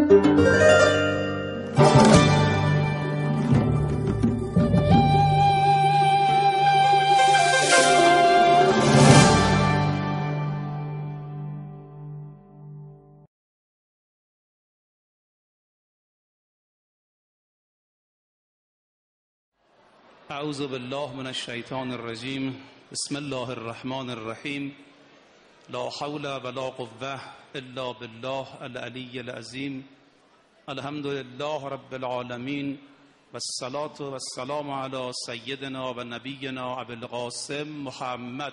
اعوذ بالله من الشیطان الرجیم. بسم الله الرحمن الرحیم. لا حول ولا قوة الا بالله العلی العظیم. الحمد لله رب العالمین والصلاة والسلام علی سیدنا و نبینا ابی القاسم محمد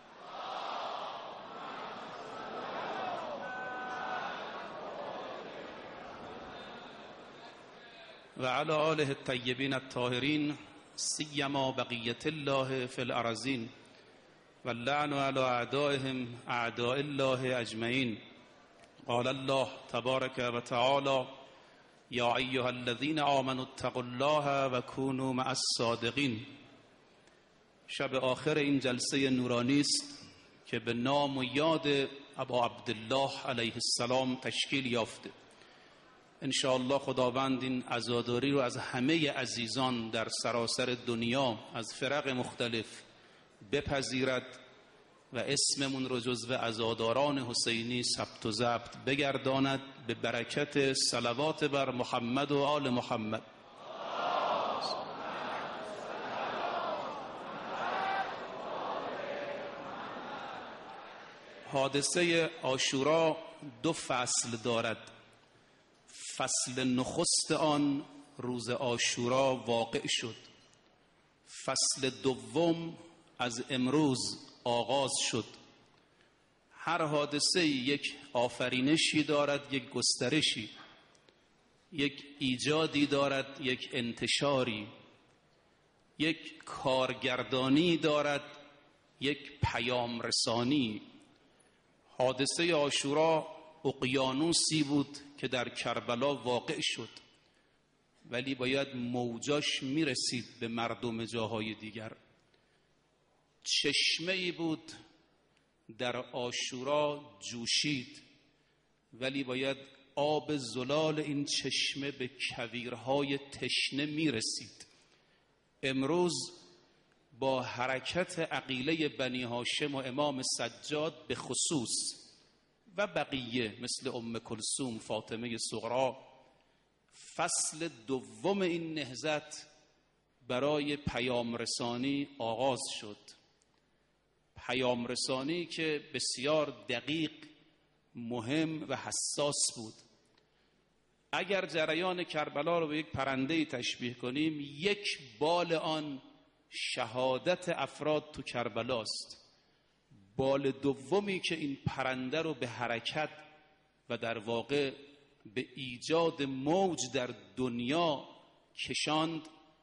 و علی آله الطیبین الطاهرین سیما بقیت الله فی الارضین واللعن علی اعدائهم اعداء الله اجمعین. قال الله تبارک و تعالی یا ایها الذین آمنوا اتقوا الله و کونوا مع الصادقین. شب آخر این جلسه نورانی است که به نام و یاد ابا عبدالله علیه السلام تشکیل یافته. انشاءالله خداوند این عزاداری رو از همه عزیزان در سراسر دنیا از فرق مختلف بپذیرد و اسممون رو جزو عزاداران حسینی ثبت و ضبط بگرداند به برکت صلوات بر محمد و آل محمد. حادثه عاشورا دو فصل دارد. فصل نخست آن روز عاشورا واقع شد. فصل دوم از امروز آغاز شد. هر حادثه یک آفرینشی دارد، یک گسترشی، یک ایجادی دارد، یک انتشاری، یک کارگردانی دارد، یک پیام رسانی. حادثه عاشورا اقیانوسی بود که در کربلا واقع شد، ولی باید موجاش میرسید به مردم جاهای دیگر. چشمه‌ای بود در عاشورا جوشید، ولی باید آب زلال این چشمه به کویرهای تشنه میرسید. امروز با حرکت عقیله بنی هاشم و امام سجاد به خصوص و بقیه مثل ام کلثوم، فاطمه صغرا، فصل دوم این نهضت برای پیام رسانی آغاز شد. پیام رسانی که بسیار دقیق، مهم و حساس بود. اگر جریان کربلا رو به یک پرنده‌ای تشبیه کنیم، یک بال آن شهادت افراد تو کربلاست. بال دومی که این پرنده رو به حرکت و در واقع به ایجاد موج در دنیا کشاند،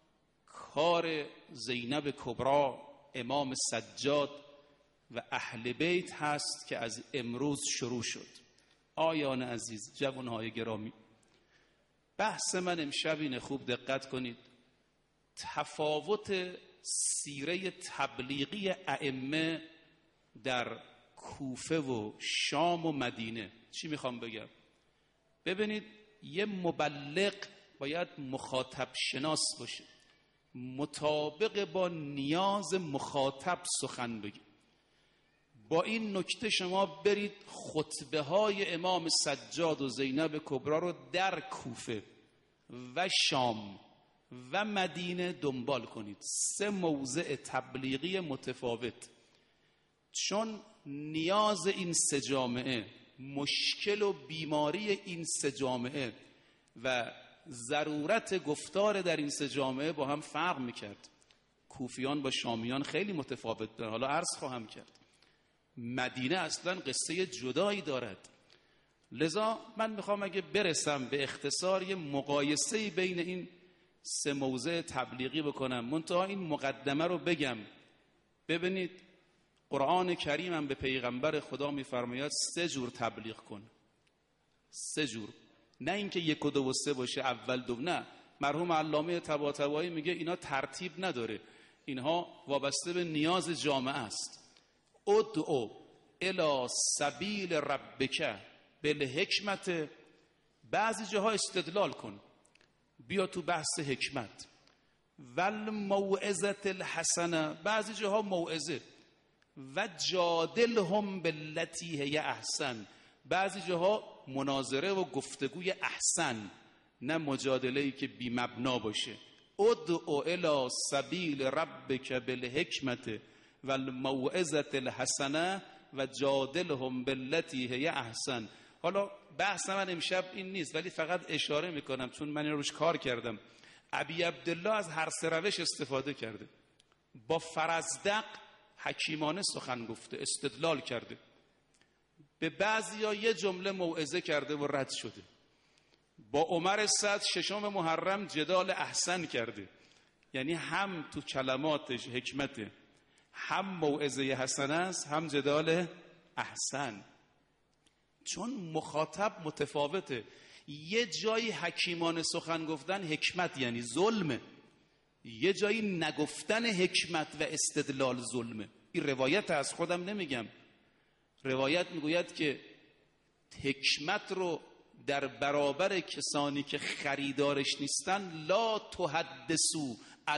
کار زینب کبرا، امام سجاد و اهل بیت هست که از امروز شروع شد. آیان عزیز، جوانهای گرامی، بحث من امشب اینه، خوب دقت کنید. تفاوت سیره تبلیغی ائمه در کوفه و شام و مدینه. چی میخوام بگم؟ ببینید، یه مبلغ باید مخاطب شناس باشه، مطابق با نیاز مخاطب سخن بگه. با این نکته شما برید خطبه های امام سجاد و زینب کبرا رو در کوفه و شام و مدینه دنبال کنید. 3 موضع تبلیغی متفاوت. چون نیاز این 3 جامعه، مشکل و بیماری این 3 جامعه و ضرورت گفتار در این 3 جامعه با هم فرق میکرد. کوفیان با شامیان خیلی متفاوت دارن، حالا عرض خواهم کرد. مدینه اصلا قصه جدایی دارد. لذا من میخوام اگه برسم به اختصار یه مقایسه بین این 3 موضع تبلیغی بکنم. منتها این مقدمه رو بگم. ببینید، قرآن کریم هم به پیغمبر خدا میفرماید 3 جور تبلیغ کن. 3 جور، نه اینکه 1 و 2 و 3 باشه، اول دو. نه، مرحوم علامه طباطبایی میگه اینا ترتیب نداره، اینها وابسته به نیاز جامعه است. ادعو الی سبیل ربک بالحکمت بعضی جاها استدلال کن، بیا تو بحث حکمت. والموعظة الحسنه، بعضی جاها موعظه. و جادلهم بالتی هی احسن، بعضی جاها مناظره و گفتگوی احسن، نه مجادله‌ای که بی مبنا باشه. ادعو الی سبیل ربک بالحکمة والموعظة الحسنه و جادلهم بالتی هی احسن. حالا بحث من امشب این نیست، ولی فقط اشاره میکنم چون من روش کار کردم. ابی عبدالله از هر سه روش استفاده کرده. با فرزدق حکیمانه سخن گفته، استدلال کرده. به بعضیا یه جمله موعظه کرده و رد شده. با عمر صد ششم محرم جدال احسن کرده، یعنی هم تو کلماتش حکمته، هم موعظه حسنه است، هم جدال احسن. چون مخاطب متفاوته. یه جایی حکیمانه سخن گفتن حکمت یعنی ظلمه، یه جایی نگفتن حکمت و استدلال ظلمه. این روایت از خودم نمیگم، روایت میگوید که حکمت رو در برابر کسانی که خریدارش نیستن لا تحدثوا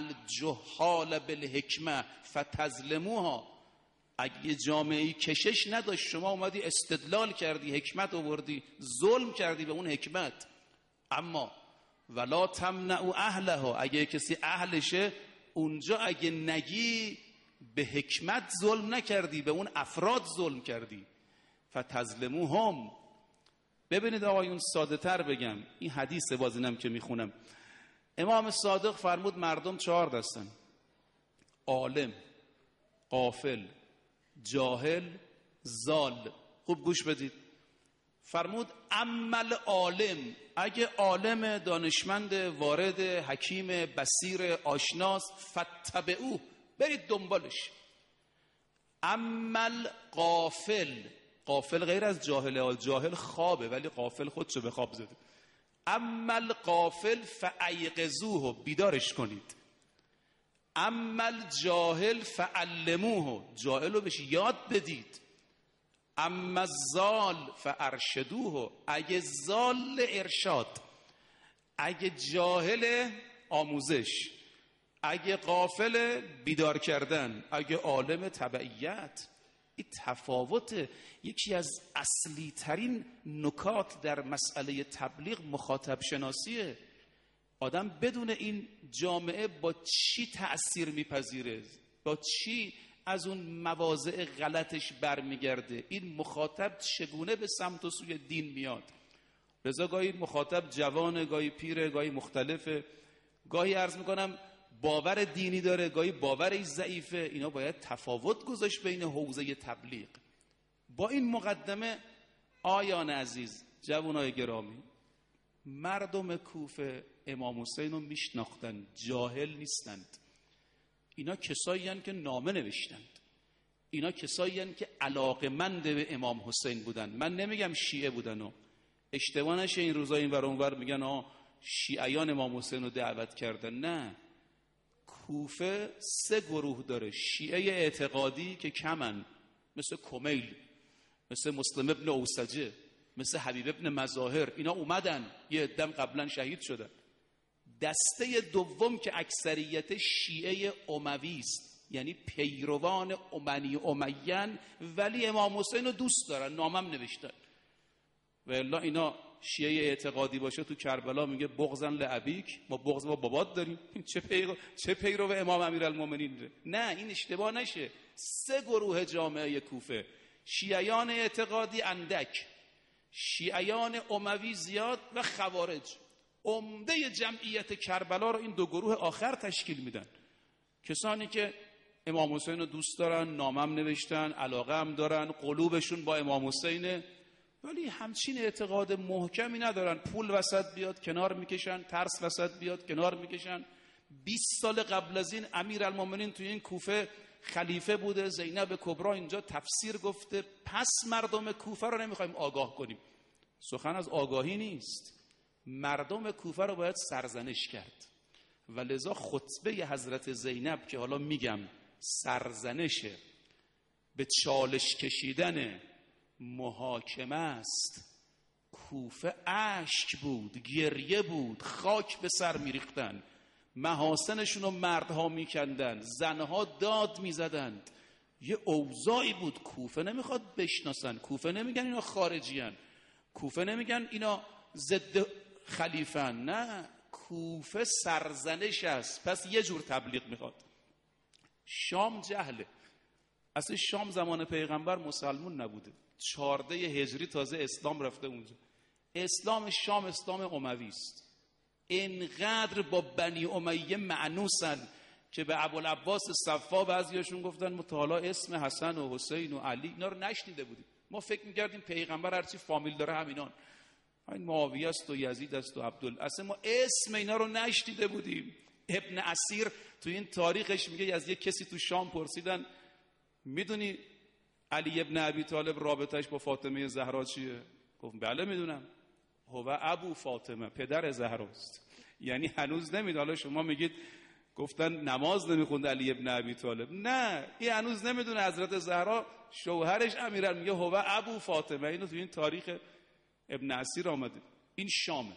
الجهال بالحکمه فتظلموها. اگه جامعه‌ای کشش نداشت، شما اومدی استدلال کردی، حکمت آوردی، ظلم کردی به اون حکمت. اما ولا تمنعوا اهلها، اگه کسی اهلشه اونجا اگه نگی به حکمت ظلم نکردی، به اون افراد ظلم کردی. فتظلموهم. ببینید آقایون، ساده تر بگم، این حدیث بازینم که میخونم، امام صادق فرمود مردم 4 دستن: عالم، غافل، جاهل، ضال. خوب گوش بدید. فرمود عمل عالم، اگه عالم دانشمند وارد حکیم بصیر آشناست فتبعوه، برید دنبالش. عمل غافل، غافل غیر از جاهل، جاهل خوابه ولی غافل خودشو به خواب زده. عمل غافل فایقظوه، بیدارش کنید. عمل جاهل فعلموه، جاهل رو بهش یاد بدید. اما الضال فارشدوه، اگه ضال ارشاد، اگه جاهل آموزش، اگه غافل بیدار کردن، اگه عالم تبعیت. این تفاوت. یکی از اصلی ترین نکات در مسئله تبلیغ مخاطب شناسیه. آدم بدون این جامعه با چی تأثیر میپذیره، با چی از اون مواضع غلطش برمیگرده، این مخاطب چگونه به سمت و سوی دین میاد. لذا گاهی مخاطب جوانه، گاهی پیره، گاهی مختلفه، گاهی عرض میکنم باور دینی داره، گاهی باورش ضعیفه. اینا باید تفاوت گذاشت بین حوزه تبلیغ. با این مقدمه آیان عزیز، جوانای گرامی، مردم کوفه امام حسین رو میشناختن، جاهل نیستند. اینا کسایی هستند که نامه نوشتند، اینا کسایی هستند که علاقمند به امام حسین بودن. من نمیگم شیعه بودن و اشتباه نشه این روزا این ور اون ور میگن شیعیان امام حسین رو دعوت کردن. نه، کوفه 3 گروه داره. شیعه اعتقادی که کمن، مثل کمیل، مثل مسلم ابن اوسجه، مثل حبیب ابن مظاهر. اینا اومدن، یه عدم قبلا شهید شدن. دسته دوم که اکثریت شیعه اموی است، یعنی پیروان امیین، ولی امام حسین رو دوست دارن، نامم نوشتن. و الا اینا شیعه اعتقادی باشه تو کربلا میگه بغضاً لابیک، ما بغض با بابات داریم. چه پیرو امام امیرالمومنین. نه، این اشتباه نشه. 3 گروه جامعه کوفه: شیعیان اعتقادی اندک، شیعیان اموی زیاد و خوارج. عمده جمعیت کربلا رو این 2 گروه آخر تشکیل میدن. کسانی که امام حسین رو دوست دارن، نامم نوشتن، علاقه هم دارن، قلوبشون با امام حسینه، ولی همچین اعتقاد محکمی ندارن. پول وسط بیاد کنار میکشن، ترس وسط بیاد کنار میکشن. 20 سال قبل از این امیرالمومنین توی این کوفه خلیفه بوده، زینب کبرا اینجا تفسیر گفته. پس مردم کوفه رو نمیخوایم آگاه کنیم. سخن از آگاهی نیست، مردم کوفه رو باید سرزنش کرد. و لذا خطبه حضرت زینب که حالا میگم سرزنشه، به چالش کشیدن محاکمه است، کوفه اشک بود، گریه بود، خاک به سر میریختن، محاسنشون رو مردها میکندن، زنها داد میزدند. یه اوضاعی بود. کوفه نمیخواد بشناسن، کوفه نمیگن اینا خارجیان، کوفه نمیگن اینا ضد خلیفن، نه، کوفه سرزنش است. پس یه جور تبلیغ میخواد. شام جهله. اصلا شام زمان پیغمبر مسلمون نبوده، 14 هجری تازه اسلام رفته اونجا. اسلام شام اسلام اموی است. اینقدر با بنی امیه معنوسن که به ابوالعباس صفا بعضیاشون گفتن متعالا اسم حسن و حسین و علی اینا رو نشنیده بودیم. ما فکر میکردیم پیغمبر هرچی فامیل داره همینان، این معاویه است و یزید است و عبدالله، اصلا ما اسم اینا رو نشنیده بودیم. ابن اسیر تو این تاریخش میگه از یک کسی تو شام پرسیدن میدونی علی ابن ابی طالب رابطش با فاطمه زهرا چیه؟ گفت بله میدونم، هو ابو فاطمه، پدر زهراست. یعنی هنوز نمیدونه. حالا شما میگید گفتن نماز نمیخوند علی ابن ابی طالب، نه، این هنوز نمیدونه حضرت زهرا شوهرش امیرالمومنین، میگه هو ابو فاطمه. اینو تو این تاریخ ابن اسیر آمده. این شامه،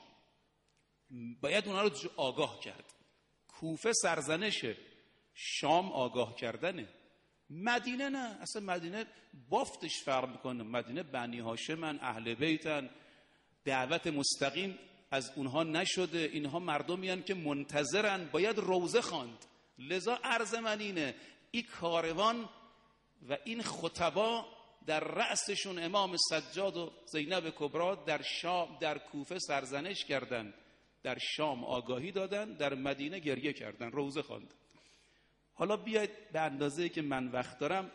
باید اونا رو آگاه کرد. کوفه سرزنشه، شام آگاه کردنه. مدینه نه، اصلا مدینه بافتش فرق میکنه. مدینه بنی هاشمن، اهل بیتن، دعوت مستقیم از اونها نشده. اینها مردمیان که منتظرن، باید روزه خواند. لذا عرض من اینه، این کاروان و این خطبا در رأسشون امام سجاد و زینب کبرا در شام، در کوفه سرزنش کردند، در شام آگاهی دادن، در مدینه گریه کردن، روزه خواند. حالا بیاید به اندازه‌ای که من وقت دارم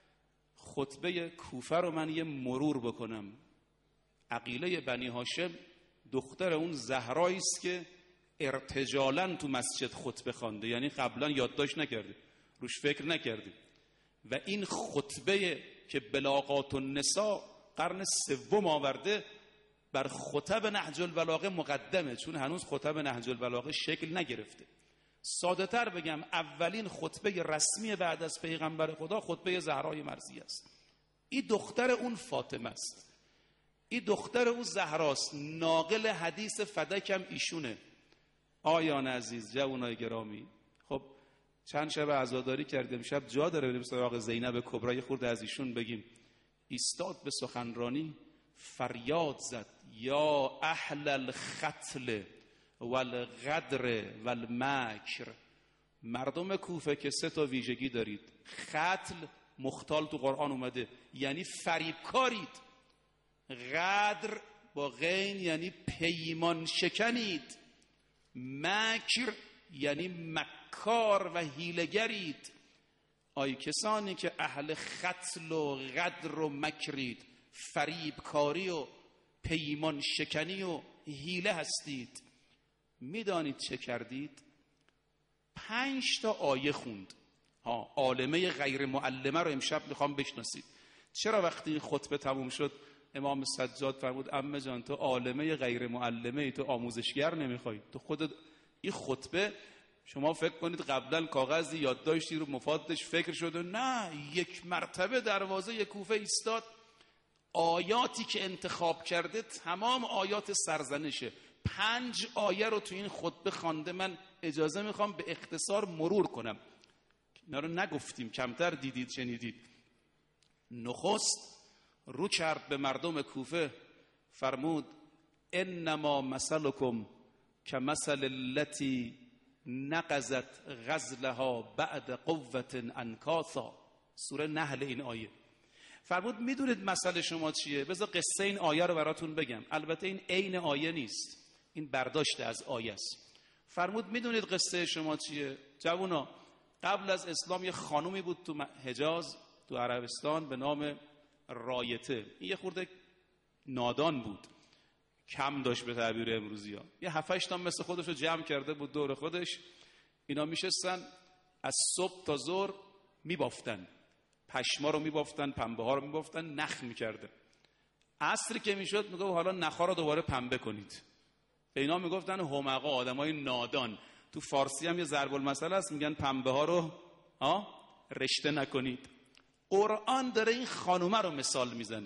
خطبه کوفه رو من یه مرور بکنم. عقیله بنی هاشم دختر اون زهرایی است که ارتجالاً تو مسجد خطبه خوانده، یعنی قبلا یادداشت نکرده، روش فکر نکرده. و این خطبه که بلاغات النساء قرن سوم آورده بر خطب نهج البلاغه مقدمه، چون هنوز خطب نهج البلاغه شکل نگرفته. ساده تر بگم، اولین خطبه رسمی بعد از پیغمبر خدا خطبه زهرای مرضیه است. این دختر اون فاطمه است، این دختر اون زهراست. ناقل حدیث فدکم ایشونه. آیان عزیز، جوانای گرامی، خب چند شب عزاداری کردیم، شب جا داره بریم سراغ زینب کبرا، یه خورده از ایشون بگیم. ایستاد به سخنرانی، فریاد زد یا اهل الختل والغدر والمکر. مردم کوفه که 3 تا ویژگی دارید. ختل مختال تو قرآن اومده، یعنی فریبکارید. غدر با غین یعنی پیمان شکنید. مکر یعنی مکار و حیله‌گرید. آی کسانی که اهل ختل و غدر و مکرید، فریبکاری و پیمان شکنی و حیله هستید، میدانید چه کردید؟ 5 تا آیه خوند. عالمه غیر معلمه رو امشب میخوام بشناسید. چرا وقتی این خطبه تموم شد امام سجاد فرمود عمه جان تو عالمه غیر معلمه ای، تو آموزشگر نمیخوای، تو خودت این خطبه شما فکر کنید قبلا کاغذی یادداشتی رو مفادش فکر شده، نه، یک مرتبه دروازه کوفه ایستاد. آیاتی که انتخاب کرده تمام آیات سرزنشه. 5 آیه رو تو این خطبه خوانده. من اجازه میخوام به اختصار مرور کنم، اینا رو نگفتیم، کمتر دیدید شنیدید. نخست رو کرد به مردم کوفه، فرمود انما مثلکم کمثل التی نقضت غزلها بعد قوة انکاثا. سوره نحل این آیه. فرمود میدونید مسئله شما چیه؟ بذار قصه این آیه رو براتون بگم. البته این عین آیه نیست، این برداشت از آیه است. فرمود میدونید قصه شما چیه؟ جوونا، قبل از اسلام یه خانومی بود تو حجاز، تو عربستان، به نام رایته. این یه خورده نادان بود، کم داشت به تعبیر امروزی ها. یه 7-8 تا مثل خودش رو جمع کرده بود دور خودش. اینا میشستن از صبح تا ظهر میبافتن، پشما رو میبافتن، پنبه ها رو میبافتن، نخ میکرده. عصری که میشد میگه حالا نخا رو دوباره پنبه کنید. به اینا میگفتن همقا، آدمای نادان. تو فارسی هم یه ضرب المثل هست، میگن پنبه ها رو رشته نکنید. قرآن داره این خانومه رو مثال میزنه،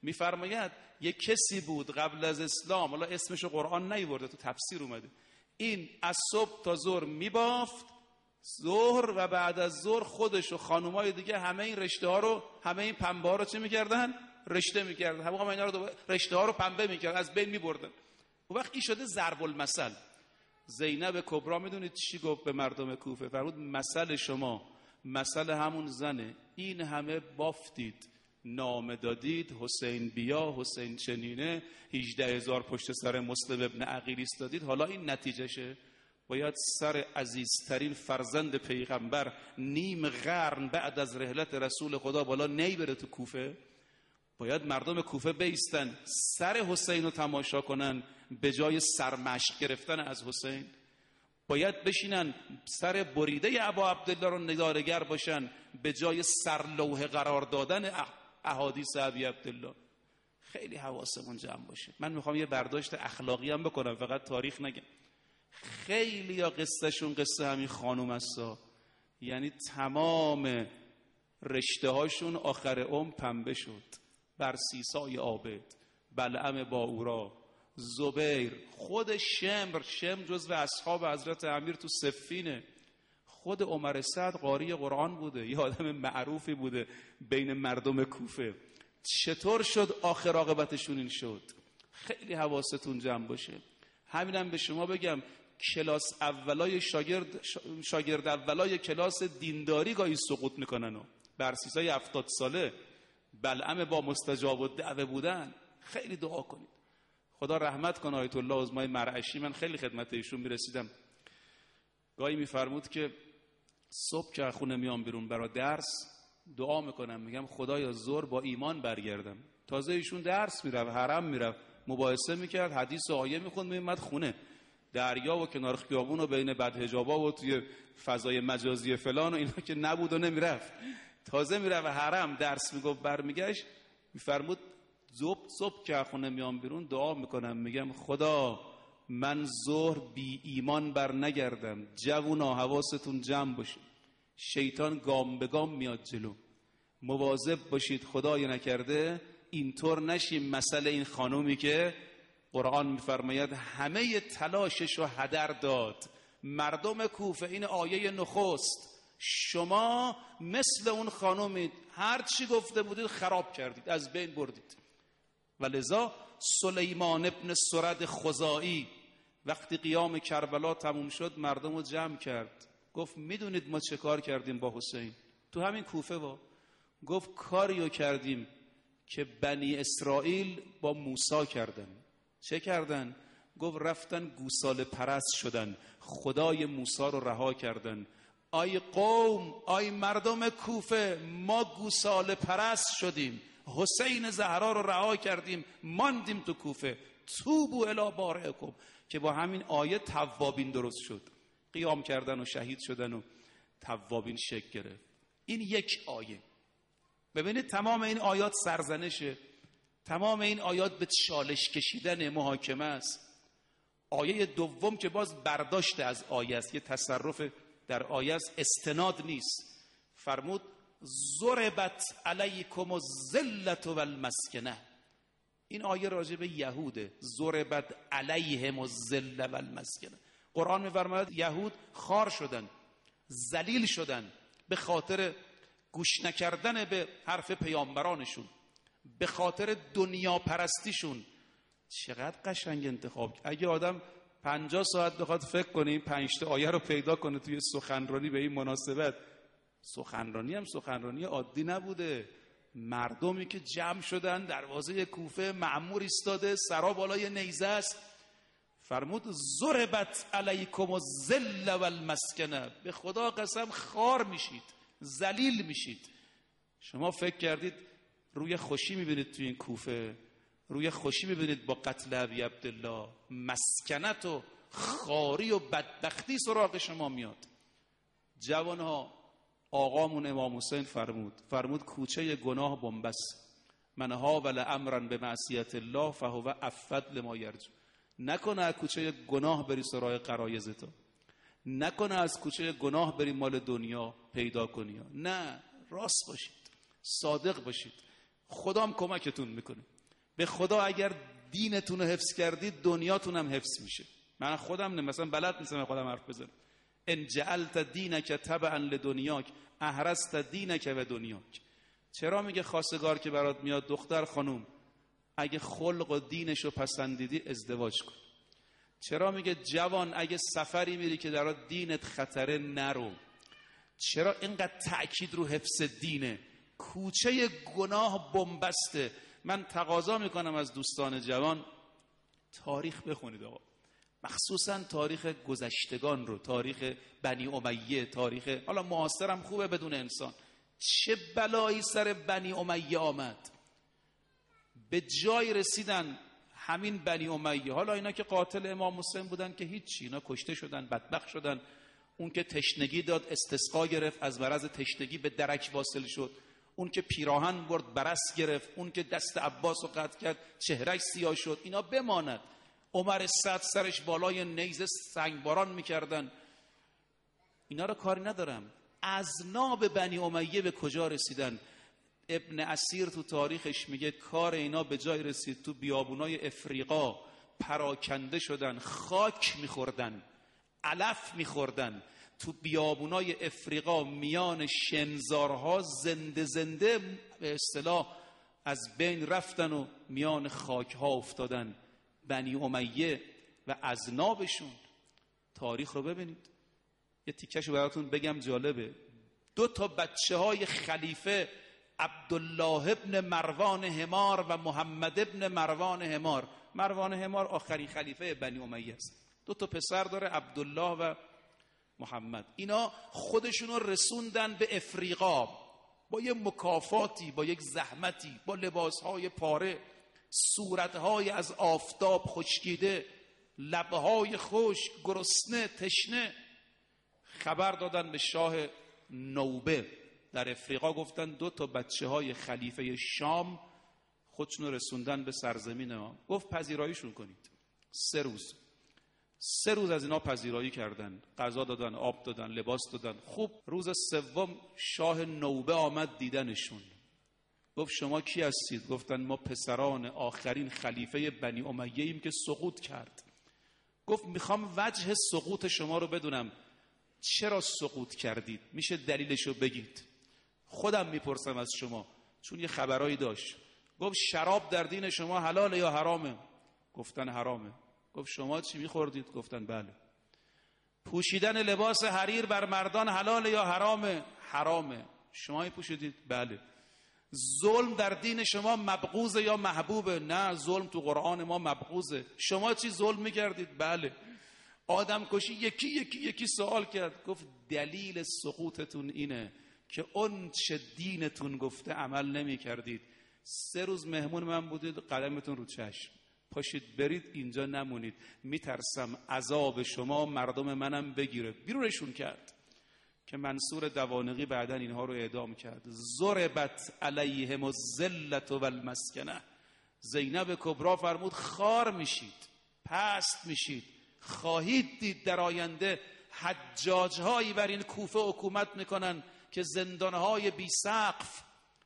میفرماید یک کسی بود قبل از اسلام، حالا اسمشو قرآن نیورده، تو تفسیر اومده، این از صبح تا ظهر میبافت، ظهر و بعد از ظهر خودش و خانومای دیگه همه این رشته ها رو، همه این پنبه ها رو چه میکردن؟ رشته میکردن. همه اینا رو رشته ها رو پنبه میکردن، از بین میبردن. اون وقت این شده ضرب المثل. زینب کبرا میدونید چی گفت به مردم کوفه؟ فرمود مثل شما مثل همون زنه، این همه بافتید، نامه دادید، حسین بیا، حسین چنینه، 18,000 پشت سر مسلم ابن عقیل ایستادید، حالا این نتیجهشه؟ باید سر عزیزترین فرزند پیغمبر نیم قرن بعد از رحلت رسول خدا بالا نیبره تو کوفه؟ باید مردم کوفه بیستن سر حسین رو تماشا کنن به جای سرمشق گرفتن از حسین؟ باید بشینن سر بریده ابا عبدالله رو نگارگر باشن به جای سرلوحه قرار دادن احادیث ابی عبدالله؟ خیلی حواسمون جمع باشه. من میخوام یه برداشت اخلاقی هم بکنم، فقط تاریخ نگم. خیلی یا قصهشون قصه همین خانوم هستا، یعنی تمام رشته هاشون آخر عمر پنبه شد. برسیسای عابد، بلعم باورا، زبیر، خود شمر جزو اصحاب حضرت امیر تو صفینه، خود عمر سعد قاری قرآن بوده، یه آدم معروفی بوده بین مردم کوفه. چطور شد آخر عاقبتشون این شد؟ خیلی حواستون جمع باشه. همینم به شما بگم، کلاس اولای شاگرد اولای کلاس دینداری گاهی سقوط میکنن و برسیسای 70 ساله بلعم با مستجاب الدعوه بودن. خیلی دعا کنید خدا رحمت کنه آیت الله عظمای مرعشی. من خیلی خدمت ایشون میرسیدم، گاهی میفرمود که صبح که خونه میام بیرون برای درس دعا میکنم، میگم خدایا ظهر با ایمان برگردم. تازه ایشون درس میرفت، حرم میرفت، مباحثه میکرد، حدیث و آیه میخوند، میومد خونه، دریا و کنار خیابون و بین بدحجابا و توی فضای مجازی فلان و اینا که نبود و نمیرفت، تازه میرفت حرم درس میگفت برمیگشت. میفرمود صبح که خونه میام بیرون دعا میکنم، میگم خدا من ظهر بی ایمان بر نگردم. جوونا حواستون جمع باشید، شیطان گام به گام میاد جلو، مواظب باشید خدای نکرده اینطور نشیم مثل این خانومی که قرآن میفرماید همه تلاشش رو هدر داد. مردم کوفه، این آیه نخست، شما مثل اون خانومید، هر چی گفته بودید خراب کردید، از بین بردید. و لذا سلیمان ابن سرد خزاعی وقتی قیام کربلا تموم شد مردم رو جمع کرد، گفت میدونید ما چه کار کردیم با حسین تو همین کوفه؟ گفت کاریو کردیم که بنی اسرائیل با موسی کردن. چه کردن؟ گفت رفتن گوساله پرست شدن، خدای موسی رو رها کردن. آی قوم، آی مردم کوفه، ما گوساله پرست شدیم، حسین زهرا رو رها کردیم، ماندیم تو کوفه، توبوا الی بارئکم. که با همین آیه توابین درست شد، قیام کردن و شهید شدن و توابین شکل گرفت. این یک آیه. ببینید تمام این آیات سرزنشه، تمام این آیات به چالش کشیدن محاکمه است. آیه دوم که باز برداشت از آیه است، یه تصرف در آیه است، استناد نیست. فرمود ضربت علیکم الذلة والمسکنه. این آیه راجع به یهوده، ضربت علیهم الذلة والمسکنه. قرآن می‌فرماید یهود خار شدن، ذلیل شدن به خاطر گوش نکردن به حرف پیامبرانشون، به خاطر دنیا پرستیشون. چقدر قشنگ انتخاب. اگه آدم 50 ساعت بخواد فکر کنه این 5 تا آیه رو پیدا کنه توی سخنرانی به این مناسبت، سخنرانی هم سخنرانی عادی نبوده. مردمی که جمع شدن دروازه کوفه، مأمور ایستاده، سرا بالای نیزه است. فرمود ضربت علیکم الذل والمسکنه. به خدا قسم خار میشید، ذلیل میشید. شما فکر کردید روی خوشی میبینید توی این کوفه، روی خوشی میبینید با قتل ابی عبدالله، مسکنت و خاری و بدبختی سراغ شما میاد. جوانها، آقامون امام حسین فرمود کوچه گناه بنبست، من هاول امرا به معصیت الله فهو افد لما یرجو. نکنه از کوچه گناه بری سراغ غرایزت، نکنه از کوچه گناه بری مال دنیا پیدا کنی. نه، راست باشید، صادق باشید، خدام کمکتون میکنه. به خدا اگر دینتون رو حفظ کردید دنیاتون هم حفظ میشه. من خودم مثلا بلد نیستم خودم حرف بزنم. ان جعلت دینک تبعا لدنیاک احرزت دینک و دنیاک. چرا میگه خواستگار که برات میاد دختر خانوم اگه خلق و دینشو پسندیدی ازدواج کن؟ چرا میگه جوان اگه سفری میری که در دینت خطره نرو؟ چرا اینقدر تأکید رو حفظ دینه؟ کوچه گناه بنبسته. من تقاضا میکنم از دوستان جوان تاریخ بخونید آقا، مخصوصا تاریخ گذشتگان رو، تاریخ بنی امیه، تاریخ حالا معاصرم خوبه بدون انسان. چه بلایی سر بنی امیه آمد، به جای رسیدن همین بنی امیه. حالا اینا که قاتل امام حسین بودن که هیچی، اینا کشته شدن، بدبخت شدن. اون که تشنگی داد استسقا گرفت، از مرض تشنگی به درک واصل شد. اون که پیراهن برد برس گرفت. اون که دست عباس رو قطع کرد چهرهش سیاه شد. اینا بماند. عمر سعد سرش بالای نیزه سنگباران میکردن. اینا رو کاری ندارم. اذناب بنی امیه به کجا رسیدن؟ ابن اسیر تو تاریخش میگه کار اینا به جای رسید تو بیابونای افریقا پراکنده شدن، خاک میخوردن، علف میخوردن. تو بیابونای افریقا میان شنزارها زنده زنده به اصطلاح از بین رفتن و میان خاکها افتادن. بنی امیه و اذنابشون. تاریخ رو ببینید. یه تیکشو براتون بگم جالبه. 2 بچه های خلیفه عبدالله ابن مروان حمار و محمد ابن مروان حمار. مروان حمار آخرین خلیفه بنی امیه است. 2 پسر داره، عبدالله و محمد. اینا خودشونو رسوندن به افریقا با یه مکافاتی، با یک زحمتی، با لباسهای پاره، صورتهای از آفتاب خشکیده، لبهای خشک، گرسنه، تشنه. خبر دادن به شاه نوبه در افریقا، گفتن 2 بچه های خلیفه شام خودشونو رسوندن به سرزمین ما. گفت پذیراییشون کنید. 3 روز از اینا پذیرایی کردن، غذا دادن، آب دادن، لباس دادن. خوب روز 3 شاه نوبه آمد دیدنشون. گفت شما کی هستید؟ گفتن ما پسران آخرین خلیفه بنی امیه ایم که سقوط کرد. گفت میخوام وجه سقوط شما رو بدونم. چرا سقوط کردید؟ میشه دلیلشو بگید؟ خودم میپرسم از شما، چون یه خبرایی داشت. گفت شراب در دین شما حلاله یا حرامه؟ گفتن حرامه. گفت شما چی میخوردید؟ گفتن بله. پوشیدن لباس حریر بر مردان حلاله یا حرامه؟ حرامه. شما پوشیدید؟ بله. ظلم در دین شما مبغوضه یا محبوبه؟ نه، ظلم تو قرآن ما مبغوضه. شما چی ظلم میکردید؟ بله. آدم کشی یکی سوال کرد. گفت دلیل سقوطتون اینه که اون چه دینتون گفته عمل نمی کردید. 3 روز مهمون من بودید، قدمتون رو چشم، پاشید برید اینجا نمونید، میترسم عذاب شما مردم منم بگیره. بیرونشون کرد که منصور دوانقی بعدن اینها رو اعدام کرد. ضربت علیهم الذلة والمسکنه. زینب کبرا فرمود خار میشید، پست میشید. خواهید دید در آینده حجاج هایی بر این کوفه حکومت میکنن که زندانهای بی سقف،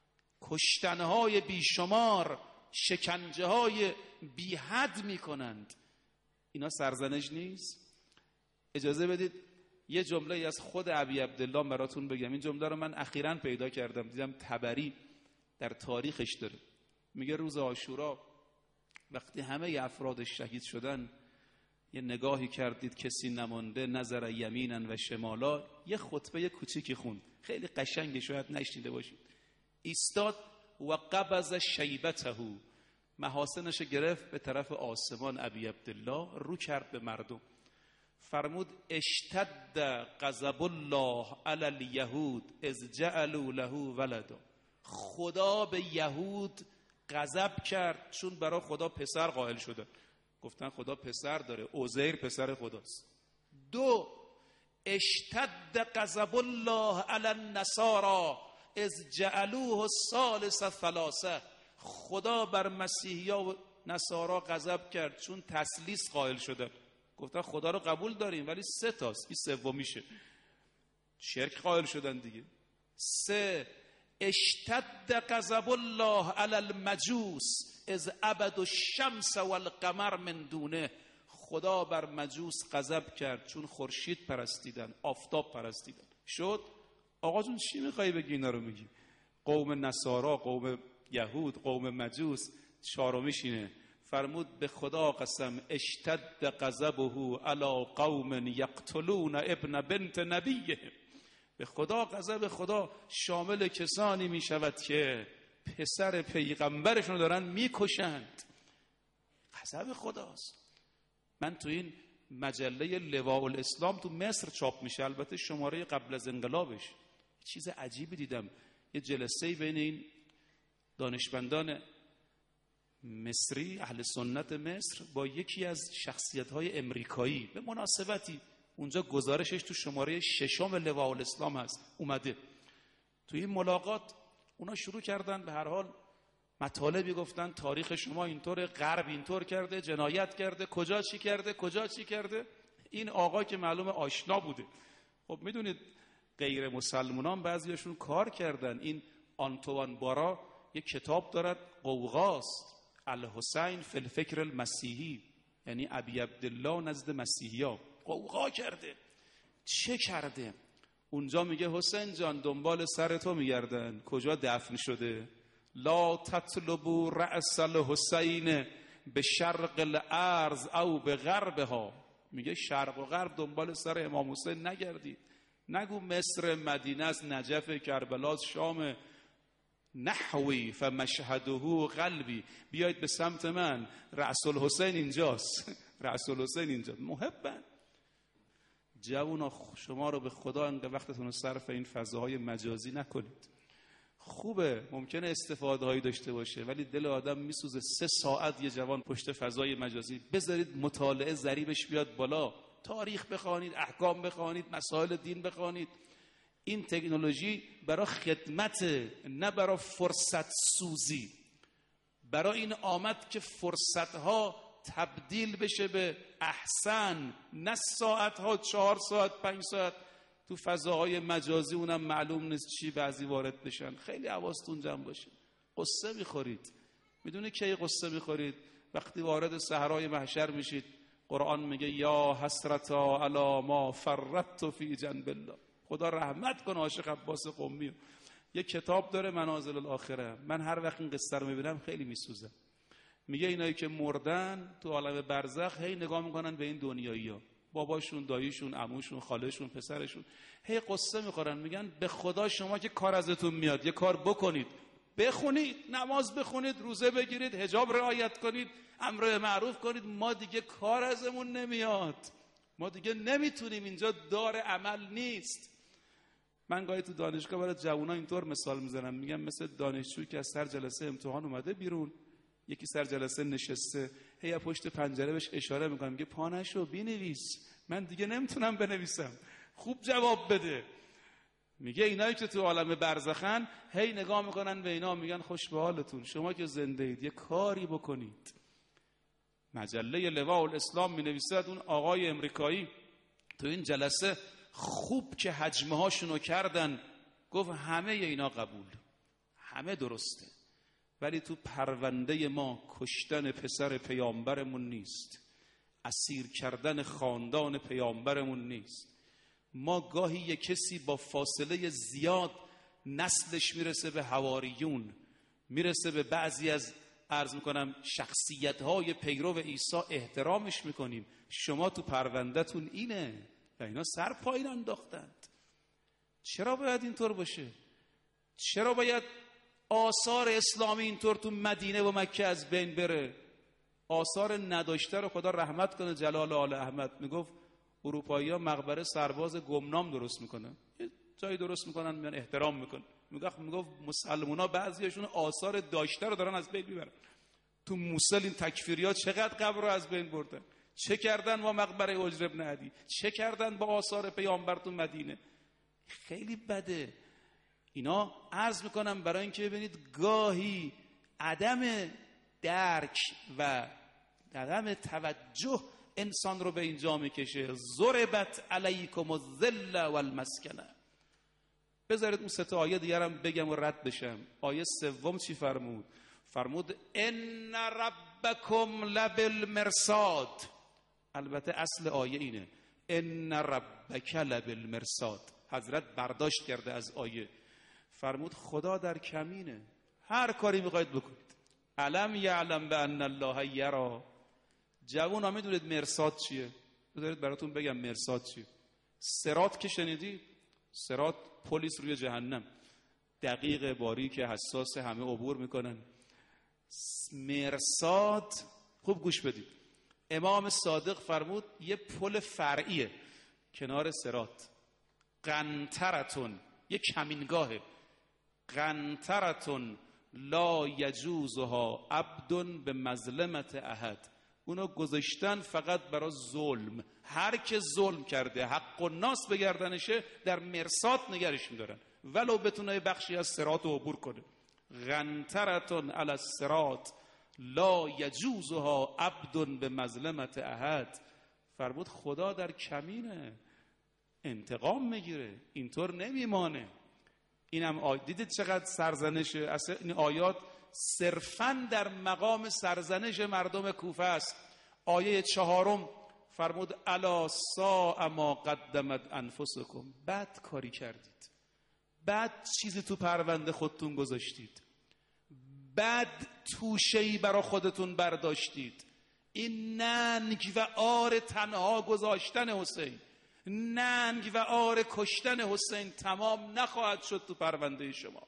کشتنهای بی شمار، شکنجه های بی حد میکنند. اینا سرزنش نیست؟ اجازه بدید یه جمله از خود ابی عبدالله براتون بگم. این جمله رو من اخیراً پیدا کردم، دیدم طبری در تاریخش داره. میگه روز عاشورا وقتی همه افراد شهید شدن، یه نگاهی کردید کسی نمانده، نظر یمینن و شمالا، یه خطبه کوچیکی خوند، خیلی قشنگه، شاید نشنیده باشید. ایستاد و قبض شیبته، محاسنش گرفت به طرف آسمان. ابی عبدالله رو کرد به مردم، فرمود اشتد غضب الله علی الیهود اذ جعلوا له ولدا. خدا به یهود غضب کرد چون برای خدا پسر قائل شده. گفتن خدا پسر داره، عزیر پسر خداست. 2 اشتد غضب الله علی النصارى اذ جعلوه الثالث ثلاثه. خدا بر مسیحیا و نصارا غضب کرد چون تثلیث قائل شده. گفتن خدا رو قبول داریم ولی 3 تاست، این 3 میشه. شرک قائل شدن دیگه. 3 اشتد غضب الله علی المجوس اذ عبدوا الشمس والقمر من دونه. خدا بر مجوس غضب کرد چون خورشید پرستیدن، آفتاب پرستیدن. شد آقا جون چی میخوای بگی اینا رو میگی؟ قوم نصارا، قوم یهود، قوم مجوس. چهارمیش اینه، فرمود به خدا قسم اشتد غضبه علی قوم یقتلون ابن بنت نبیه. به خدا غضب خدا شامل کسانی می شود که پسر پیغمبرشون دارن میکشند. غضب خداست. من تو این مجله لواء الاسلام تو مصر چاپ میشه، البته شماره قبل از انقلابش، چیز عجیبی دیدم. یه جلسه بین این دانشمندان مصری اهل سنت مصر با یکی از شخصیت‌های امریکایی به مناسبتی، اونجا گزارشش تو شماره 6 لواء الاسلام هست اومده. تو این ملاقات اونا شروع کردن به هر حال مطالبی گفتن، تاریخ شما اینطور، غرب اینطور کرده، جنایت کرده، کجا چی کرده، کجا چی کرده. این آقا که معلوم آشنا بوده. خب میدونید غیر مسلمانان بعضیاشون کار کردن. این آنتوان بارا یک کتاب دارد، قوقاست، الحسین فی الفکر المسیحی، یعنی ابی عبدالله نزد مسیحی‌ها. قوقا کرده. چه کرده؟ اونجا میگه حسین جان دنبال سر تو میگردن، کجا دفن شده؟ لا تطلبوا رأس الحسین به شرق الارض او به غربها. میگه شرق و غرب دنبال سر امام حسین نگردید. نگو مصر، مدینه است، نجف، کربلا، شام، نحوی فمشهده قلبی. بیایید به سمت من، رأس الحسین اینجاست. رأس الحسین اینجاست. محبن. جوونا شما رو به خدا انقدر وقتتون رو صرف این فضاهای مجازی نکنید. خوبه، ممکنه استفاده هایی داشته باشه، ولی دل آدم میسوزه 3 ساعت یه جوان پشت فضای مجازی. بذارید مطالعه ضریبش بیاد بالا، تاریخ بخوانید، احکام بخوانید، مسائل دین بخوانید. این تکنولوژی برای خدمت، نه برای فرصت سوزی. برای این آمد که فرصت ها تبدیل بشه به احسن، نه ساعت ها 4 ساعت 5 ساعت تو فضاهای مجازی، اونم معلوم نیست چی بعضی وارد بشن. خیلی حواستون جمع باشه. قصه میخورید. میدونی کی قصه میخورید؟ وقتی وارد صحرای محشر میشید. قرآن میگه یا حسرتا علی ما فرطت فی جنب الله. خدا رحمت کنه عاشق عباس قمی. یه کتاب داره منازل الاخره. من هر وقت این قصه رو میبینم خیلی میسوزم. میگه اینایی که مردن تو عالم برزخ هی نگاه میکنن به این دنیایی‌ها، باباشون، داییشون، عموشون، خالهشون، پسرشون، هی قصه میخورن. میگن به خدا شما که کار ازتون میاد یه کار بکنید، بخونید، نماز بخونید، روزه بگیرید، حجاب رعایت کنید، امر به معروف کنید. ما دیگه کار ازمون نمیاد، ما دیگه نمیتونیم، اینجا دار عمل نیست. من گاهی تو دانشگاه برای جوونا اینطور مثال میزنم، میگم مثل دانشجویی که از سر جلسه امتحان اومده بیرون، یکی سر جلسه نشسته، هی پشت پنجره بهش اشاره میکنم، میگه پا نشو بنویس، من دیگه نمیتونم بنویسم، خوب جواب بده. میگه اینایی که تو عالم برزخن هی نگاه میکنن به اینا، میگن خوش به حالتون، شما که زنده اید یه کاری بکنید. مجله لواء الاسلام مینویسد اون آقای امریکایی تو این جلسه خوب که حجمه هاشونو کردن، گفت همه اینا قبول، همه درسته، ولی تو پرونده ما کشتن پسر پیامبرمون نیست، اسیر کردن خاندان پیامبرمون نیست. ما گاهی یک کسی با فاصله زیاد نسلش میرسه به حواریون، میرسه به بعضی از عرض میکنم شخصیت‌های پیرو عیسی، احترامش میکنیم. شما تو پرونده‌تون اینه و اینا سر پایین انداختند. چرا باید اینطور باشه؟ چرا باید آثار اسلامی اینطور تو مدینه و مکه از بین بره؟ آثار نداشته رو خدا رحمت کنه جلال آل احمد میگفت اروپایی‌ها مقبره سرباز گمنام درست میکنن، یه جایی درست میکنن، میان احترام میکنن. میگفت مسلمونا بعضیاشون آثار داشته رو دارن از بین میبرن. تو موصل این تکفیری‌ها چقدر قبر رو از بین بردن، چه کردن با مقبره حجر ابن عدی، چه کردن با آثار پیامبر تو مدینه. خیلی بده اینا. عرض میکنم برای اینکه ببینید گاهی عدم درک و عدم توجه انسان رو به اینجا میکشه. ضربت علیکم الذل والمسکنه. بذارید اون 3 آیه دیگر هم بگم و رد بشم. آیه 3 چی فرمود؟ فرمود ان ربکم لبالمرصاد. البته اصل آیه اینه ان ربک لبالمرصاد. حضرت برداشت کرده از آیه، فرمود خدا در کمینه، هر کاری میخواید بکنید. علم یعلم بان الله یرا. جوونا میدونید مرصاد چیه؟ بذارید براتون بگم مرصاد چیه. صراط که شنیدید، صراط پلیس روی جهنم، دقیق، باریک، حساس، همه عبور میکنن. مرصاد خوب گوش بدید، امام صادق فرمود یه پل فرعیه کنار صراط، قنطرتون، یه کمینگاهه، قنطرتون لا یجوزها عبد به مظلمت احد. اونو گذاشتن فقط برای ظلم، هر که ظلم کرده حق الناس به گردنشه در مرصاد نگرش میدارن ولو بتونه بخشی از صراط رو عبور کنه. قنطرتون علی الصراط لا یجوزها عبد به مظلمت احد. فرمود خدا در کمینه، انتقام میگیره، اینطور نمیمانه. اینم دیدید چقدر سرزنشه. اصلا این آیات صرفاً در مقام سرزنش مردم کوفه است. آیه 4 فرمود الا ساء ما قدمت انفسکم. بد کاری کردید، بد چیزی تو پرونده خودتون گذاشتید، بد توشه‌ای برا خودتون برداشتید. این ننگ و عار تنها گذاشتن حسین، ننگ و عار کشتن حسین تمام نخواهد شد تو پرونده شما.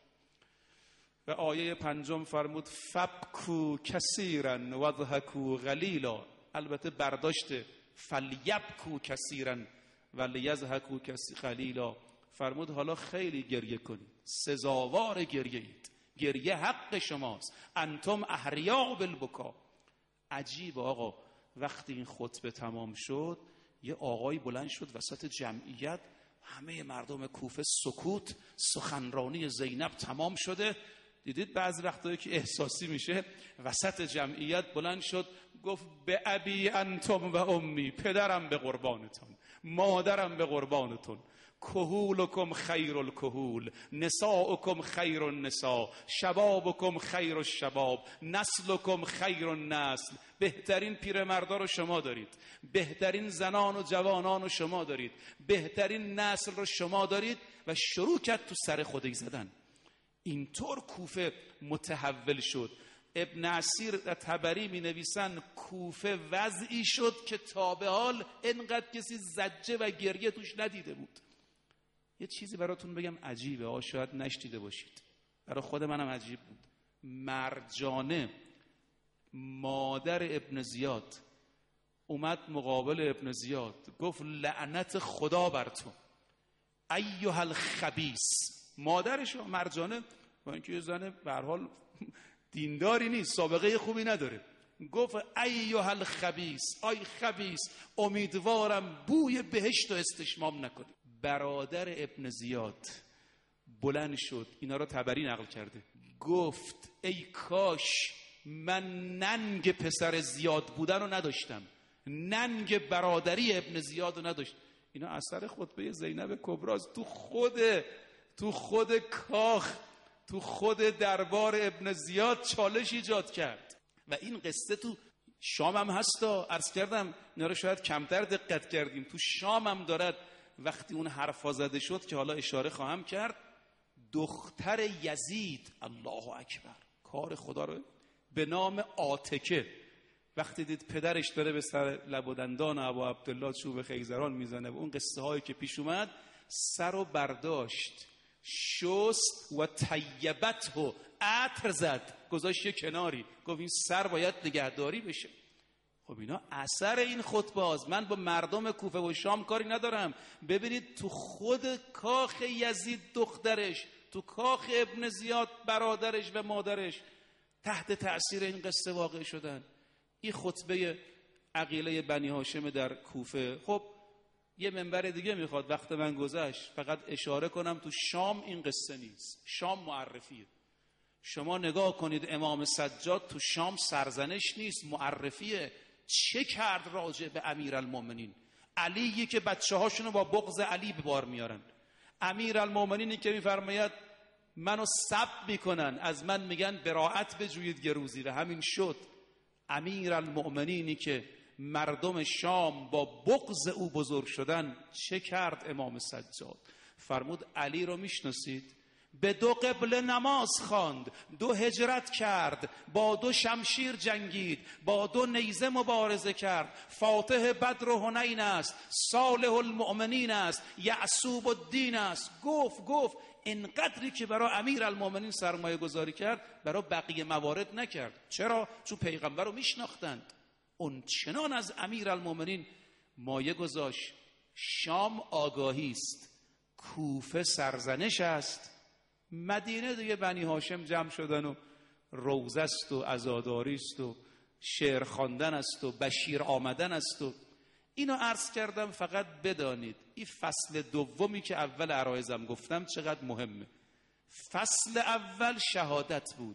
و آیه 5 فرمود فبکو کثیرا وضحکو قلیلا. البته برداشت فلیبکو کثیرا ولیضحکو قلیلا. فرمود حالا خیلی گریه کنید، سزاوار گریه اید، گریه حق شماست، انتم احریا بالبکا. عجیب آقا، وقتی این خطبه تمام شد یه آقای بلند شد وسط جمعیت، همه مردم کوفه سکوت، سخنرانی زینب تمام شده. دیدید بعضی وقتایی که احساسی میشه، وسط جمعیت بلند شد گفت به ابی انتم و امی، پدرم به قربانتون، مادرم به قربانتون، کهولکم خیر الکهول، نساؤکم خیر النساء، شبابکم خیر الشباب، نسلکم خیر النسل. بهترین پیرمردا رو شما دارید، بهترین زنان و جوانان رو شما دارید، بهترین نسل رو شما دارید. و شروع کرد تو سر خودی زدن. اینطور کوفه متحول شد. ابن اسیر و طبری می نویسن کوفه وضعی شد که تا به حال انقدر کسی زجه و گریه توش ندیده بود. یه چیزی براتون بگم عجیبه، شاید نشنیده باشید، برای خود منم عجیب بود. مرجانه مادر ابن زیاد اومد مقابل ابن زیاد گفت لعنت خدا بر تو ایها الخبیث. مادرش مرجانه با اینکه یه زن به هر حال دینداری نیست، سابقه خوبی نداره، گفت ایها الخبیث، آی خبیث، امیدوارم بوی بهشت و استشمام نکنی. برادر ابن زیاد بلند شد، اینا رو طبری نقل کرده، گفت ای کاش من ننگ پسر زیاد بودن رو نداشتم، ننگ برادری ابن زیاد رو نداشتم. اینا اثر خطبه زینب کبراست. تو خود کاخ، تو خود دربار ابن زیاد چالش ایجاد کرد. و این قصه تو شام هم هستا، عرض کردم اینا رو شاید کمتر دقت کردیم، تو شام هم دارد. وقتی اون حرفا زده شد که حالا اشاره خواهم کرد، دختر یزید، الله اکبر، کار خدا رو، به نام عاتکه، وقتی دید پدرش داره به سر لب و دندان ابا عبدالله چوب خیزران میزنه و اون قصه هایی که پیش اومد، سر رو برداشت، شست و طیبت و عطر زد، گذاشت کناری، گفت این سر باید نگهداری بشه. خب اینا اثر این خطبه هاست. من با مردم کوفه و شام کاری ندارم. ببینید تو خود کاخ یزید دخترش، تو کاخ ابن زیاد برادرش و مادرش تحت تأثیر این قصه واقع شدن. این خطبه عقیله بنی هاشم در کوفه. خب یه منبر دیگه میخواد، وقت من گذشت، فقط اشاره کنم تو شام این قصه نیست، شام معرفیه. شما نگاه کنید امام سجاد تو شام سرزنش نیست، معرفیه. چه کرد راجع به امیرالمومنین علیی که بچه هاشونو با بغض علی به بار میارن، امیرالمومنینی که میفرماید منو سب میکنن، از من میگن براءت بجویید گروزی، و همین شد. امیرالمومنینی که مردم شام با بغض او بزرگ شدن چه کرد امام سجاد؟ فرمود علی رو میشناسید؟ به 2 قبله نماز خواند، 2 هجرت کرد، با 2 شمشیر جنگید، با 2 نیزه مبارزه کرد، فاتح بدر و حنین است، صالح المؤمنین است، یعصوب الدین است. گفت اینقدری که برای امیرالمومنین سرمایه گذاری کرد برای بقیه موارد نکرد. چرا؟ چون پیغمبر رو میشناختند. اون چنان از امیرالمومنین مایه گذاشت. شام آگاهی است، کوفه سرزنش است، مدینه دیگه بنی هاشم جمع شدن و روزه است و عزاداری است و شعر خواندن است و بشیر آمدن است. و اینو عرض کردم فقط بدانید این فصل دومی که اول عرایزم گفتم چقدر مهمه. فصل اول شهادت بود،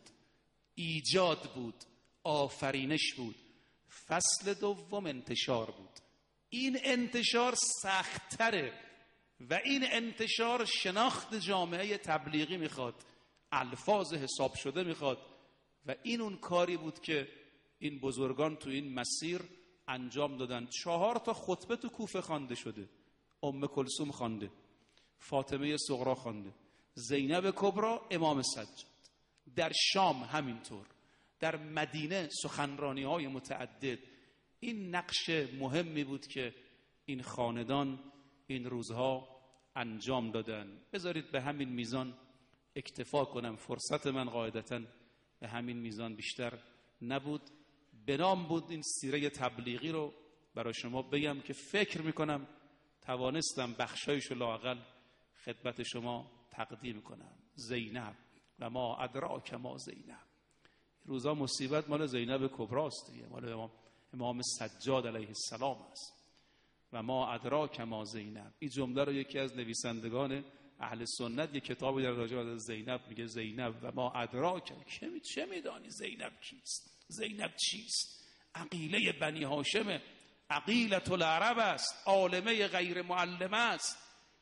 ایجاد بود، آفرینش بود. فصل دوم انتشار بود. این انتشار سخت‌تره و این انتشار شناخت جامعه تبلیغی میخواد، الفاظ حساب شده میخواد، و این اون کاری بود که این بزرگان تو این مسیر انجام دادن. 4 تا خطبه تو کوفه خوانده شده. ام کلثوم خوانده، فاطمه صغرا خوانده، زینب کبرا، امام سجاد. در شام همینطور، در مدینه سخنرانی های متعدد. این نقش مهمی بود که این خاندان این روزها انجام دادن. بذارید به همین میزان اکتفا کنم، فرصت من قاعدتاً به همین میزان بیشتر نبود. بنام بود این سیره تبلیغی رو برای شما بگم که فکر میکنم توانستم بخشایشو لااقل خدمت شما تقدیم کنم. زینب و ما ادراک ما زینب. روزا مصیبت مال زینب کبراست دیگه، مال امام سجاد علیه السلام است. و ما ادراک ما زینب. این جمله رو یکی از نویسندگان اهل سنت یک کتابی در راجع به زینب میگه زینب و ما ادراک، چه میدانی زینب کیست؟ زینب چیست؟ عقیله بنی هاشم، عقیلة العرب است، عالمه غیر معلمه است.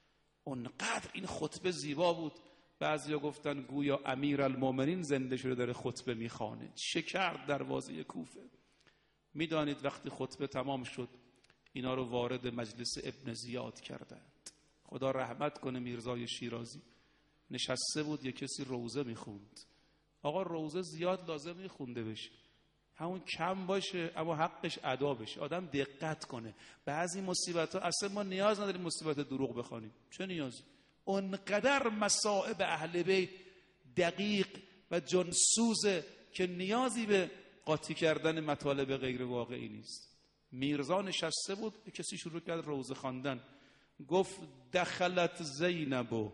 اونقدر این خطبه زیبا بود. بعضیا گفتن گویا امیرالمومنین زنده شده داره خطبه میخوانه. چه کرد دروازه کوفه؟ میدانید وقتی خطبه تمام شد اینا رو وارد مجلس ابن زیاد کردند. خدا رحمت کنه میرزای شیرازی. نشسته بود یک کسی روزه میخوند. آقا روزه زیاد لازم میخونده بشه، همون کم باشه اما حقش ادا بشه، آدم دقت کنه. بعضی مصیبت ها اصلا ما نیاز نداریم مصیبت دروغ بخوانیم. چه نیازی؟ اونقدر مصائب اهل بیت دقیق و جنسوزه که نیازی به قاطی کردن مطالب غیر واقعی نیست. میرزا نشسته بود، کسی شروع کرد روزه خواندن. گفت دخلت زینب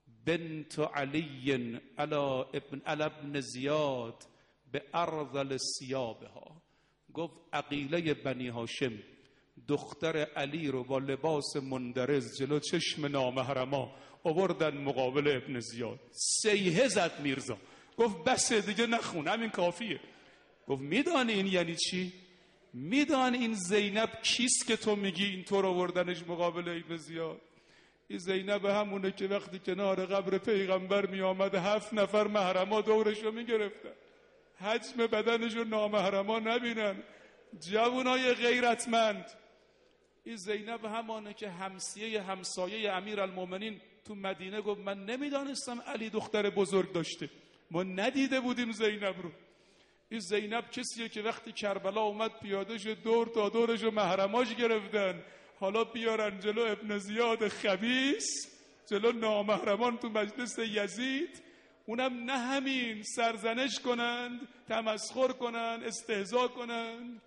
بنت علی علی ابن زیاد به ارذل ثیابها. گفت عقیله بنی هاشم دختر علی رو با لباس مندرز جلو چشم نامحرما آوردن مقابل ابن زیاد. سیحه زد میرزا، گفت بس دیگه نخون، همین کافیه. گفت میدانی این یعنی چی؟ میدانی این زینب کیست که تو میگی اینطور آوردنش مقابل ابن زیاد؟ این زینب همونه که وقتی کنار قبر پیغمبر می آمد 7 نفر محرما دورش رو می گرفتن، حجم بدنش رو نامحرما نبینن، جوانای غیرتمند. این زینب همانه که همسایه امیرالمومنین تو مدینه گفت من نمیدانستم علی دختر بزرگ داشته، ما ندیده بودیم زینب رو. این زینب کسیه که وقتی کربلا اومد پیاده شد دور تا دورش رو محرماش گرفتن، حالا بیارن جلو ابن زیاد خبیث، جلو نامحرمان تو مجلس یزید، اونم نه همین سرزنش کنند، تمسخر کنند، استهزا کنند،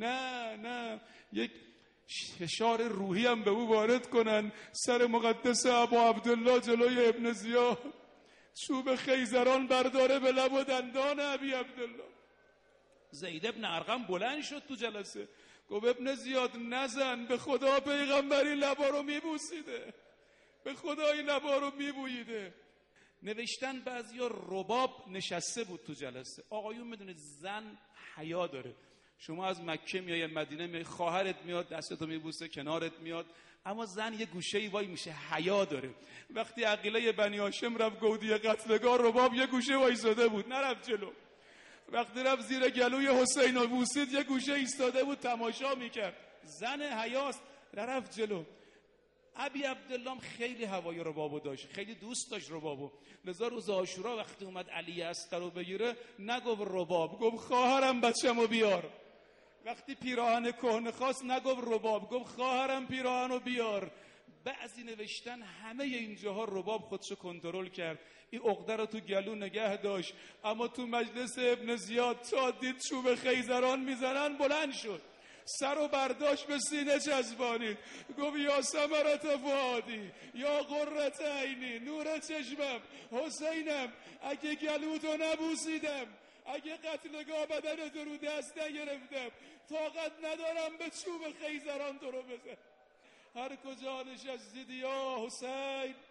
نه یک فشار روحی هم به او وارد کنند. سر مقدس ابا عبدالله جلوی ابن زیاد چوب خیزران برداره به لب و دندان ابی عبدالله. زید ابن ارقم بلند شد تو جلسه، گفت ابن زیاد نزن، به خدا پیغمبری لبا رو میبوسیده، به خدا این لبا رو میبوییده. نوشتن بعضیا رباب نشسته بود تو جلسه. آقایون میدونید زن حیا داره، شما از مکه میای مدینه میای، خواهرت میاد دستتو میبوسه، کنارت میاد، اما زن یه گوشه‌ای وای میشه، حیا داره. وقتی عقیله بنی هاشم رفت گودی قتلگاه، رباب یه گوشه وایساده بود، نرفت جلو. وقتی رفت زیر گلوی حسین و بوسید، یه گوشه ایستاده بود تماشا میکرد. زن حیاست، نرفت جلو. ابی عبدالله خیلی هوای ربابو داشت، خیلی دوست داشت ربابو. لذا روز عاشورا وقتی اومد علی اصغر رو بگیره، نگفت رباب، گفت خواهرم بچه‌مو بیار. وقتی پیراهن کهنه خواست، نگفت رباب، گفت خواهرم پیراهنو بیار. بعضی نوشتن همه اینجاها رباب خودشو کنترل کرد، این عقده رو تو گلو نگه داشت، اما تو مجلس ابن زیاد تا دید چوب خیزران میزنن بلند شد، سر و برداشت به سینه چسبانید، گفت یا ثمرت فؤادی، یا قرة عینی، نور چشمم، حسینم، اگه گلوتو نبوسیدم، اگه قتلگاه بدنتو رو دست نگرفتم، طاقت ندارم به چوب خیزران تو رو بزن. هر کجا نشستید یا حسین